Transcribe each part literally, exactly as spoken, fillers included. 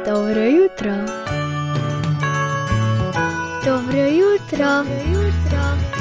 Dobro jutro. Dobro jutro. Dobro jutro.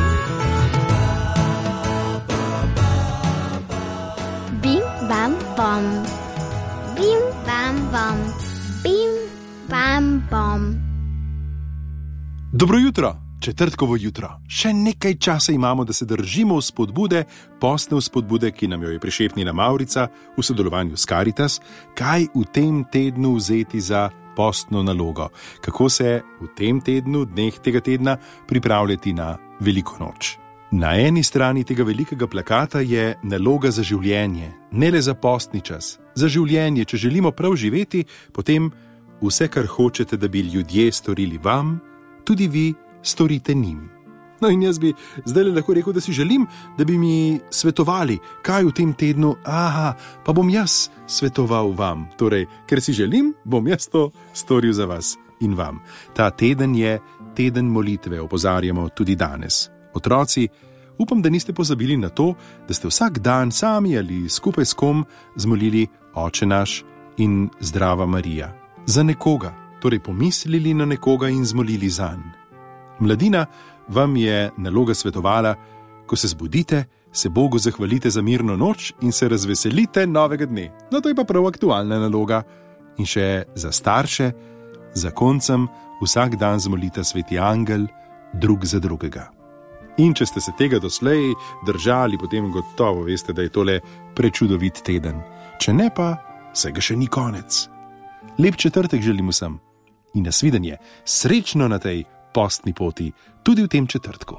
Bim, bam, bom. Bim, bam, bom. Bim, bam, bom. Dobro jutro, četrtkovo jutro. Še nekaj časa imamo, da se držimo vzpodbude, postne vzpodbude, ki nam jo je prišepnila Mavrica v sodelovanju s Karitas, kaj v tem tednu vzeti za postno nalogo, kako se v tem tednu, dneh tega tedna, pripravljati na veliko noč. Na eni strani tega velikega plakata je naloga za življenje, ne le za postni čas. Za življenje, če želimo prav živeti, potem vse, kar hočete, da bi ljudje storili vam, tudi vi storite njim. No in jaz bi zdaj lahko rekel, da si želim, da bi mi svetovali, kaj v tem tednu, aha, pa bom jaz svetoval vam. Torej, ker si želim, bom jaz to storil za vas in vam. Ta teden je teden molitve, opozarjamo tudi danes. Otroci, upam, da niste pozabili na to, da ste vsak dan sami ali skupaj s kom zmolili Oče naš in Zdrava Marija. Za nekoga, torej pomislili na nekoga in zmolili zanj. Mladina, vam je naloga svetovala, ko se zbudite, se Bogu zahvalite za mirno noč in se razveselite novega dne. No, to je pa prav aktualna naloga. In še za starše, za koncem vsak dan zmolita sveti angel drug za drugega. In če ste se tega doslej držali, potem gotovo veste, da je tole prečudovit teden. Če ne pa, se ga še ni konec. Lep četrtek želim vsem in nasvidenje, srečno na tej postni poti, tudi v tem četrtku.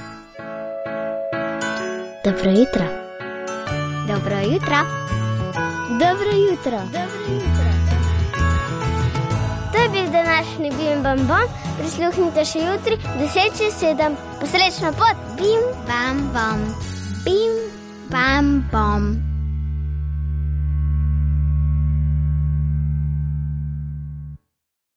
Dobro jutro. Dobro jutro. Dobro jutro. Dobro jutro. To je bil današnji Bim Bam Bom. Prisluhnite še jutri, deset čez sedem. Posrečno pot. Bim Bam Bom. Bim Bam Bom.